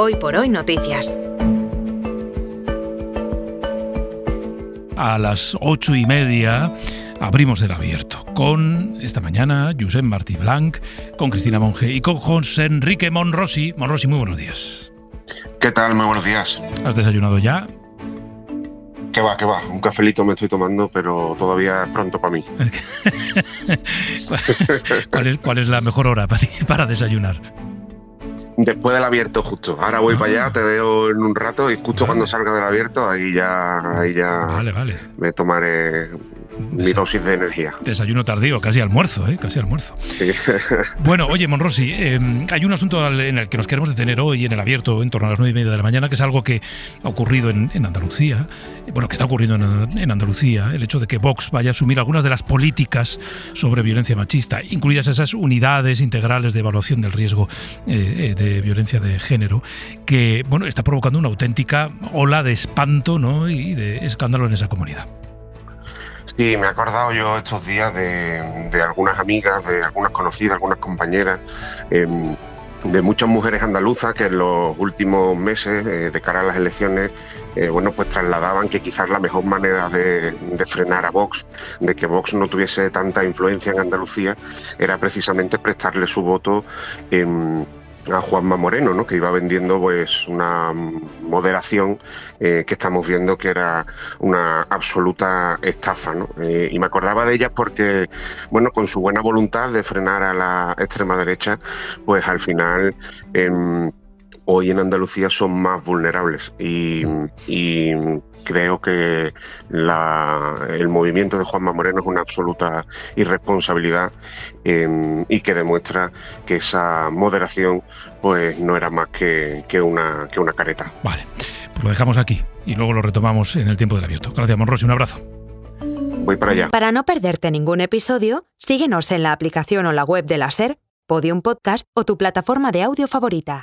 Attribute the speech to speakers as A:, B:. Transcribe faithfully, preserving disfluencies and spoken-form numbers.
A: Hoy por Hoy Noticias.
B: A las ocho y media abrimos el abierto con, esta mañana, Josep Martí Blanc, con Cristina Monge y con José Enrique Monrosi. Monrosi, muy buenos días.
C: ¿Qué tal? Muy buenos días.
B: ¿Has desayunado ya?
C: Que va, que va. Un cafelito me estoy tomando, pero todavía es pronto para mí.
B: ¿Cuál es, cuál es la mejor hora para, para desayunar?
C: Después del abierto, justo. Ahora voy
B: ah.
C: para allá, te veo en un rato y justo
B: vale.
C: cuando salga del abierto, ahí ya, ahí ya
B: vale, vale.
C: me tomaré mi dosis de energía.
B: Desayuno tardío, casi almuerzo, ¿eh? Casi almuerzo.
C: Sí.
B: Bueno, oye, Monrosi, eh, hay un asunto en el que nos queremos detener hoy en el abierto, en torno a las nueve y media de la mañana, que es algo que ha ocurrido en, en Andalucía, bueno, que está ocurriendo en, en Andalucía, el hecho de que Vox vaya a asumir algunas de las políticas sobre violencia machista, incluidas esas unidades integrales de evaluación del riesgo eh, de violencia de género, que, bueno, está provocando una auténtica ola de espanto, ¿no?, y de escándalo en esa comunidad.
C: Sí, me he acordado yo estos días de, de algunas amigas, de algunas conocidas, algunas compañeras, eh, de muchas mujeres andaluzas que en los últimos meses, eh, de cara a las elecciones, eh, bueno, pues trasladaban que quizás la mejor manera de, de frenar a Vox, de que Vox no tuviese tanta influencia en Andalucía, era precisamente prestarle su voto eh, a Juanma Moreno, ¿no?, que iba vendiendo pues una moderación eh, que estamos viendo que era una absoluta estafa, ¿no? Eh, y me acordaba de ellas porque, bueno, con su buena voluntad de frenar a la extrema derecha, pues al final eh, hoy en Andalucía son más vulnerables y, y creo que la, el movimiento de Juanma Moreno es una absoluta irresponsabilidad eh, y que demuestra que esa moderación pues no era más que, que, una, que una careta.
B: Vale, pues lo dejamos aquí y luego lo retomamos en el tiempo del abierto. Gracias, Monrosi, un abrazo.
C: Voy para allá.
A: Para no perderte ningún episodio, síguenos en la aplicación o la web de la SER, Podium Podcast o tu plataforma de audio favorita.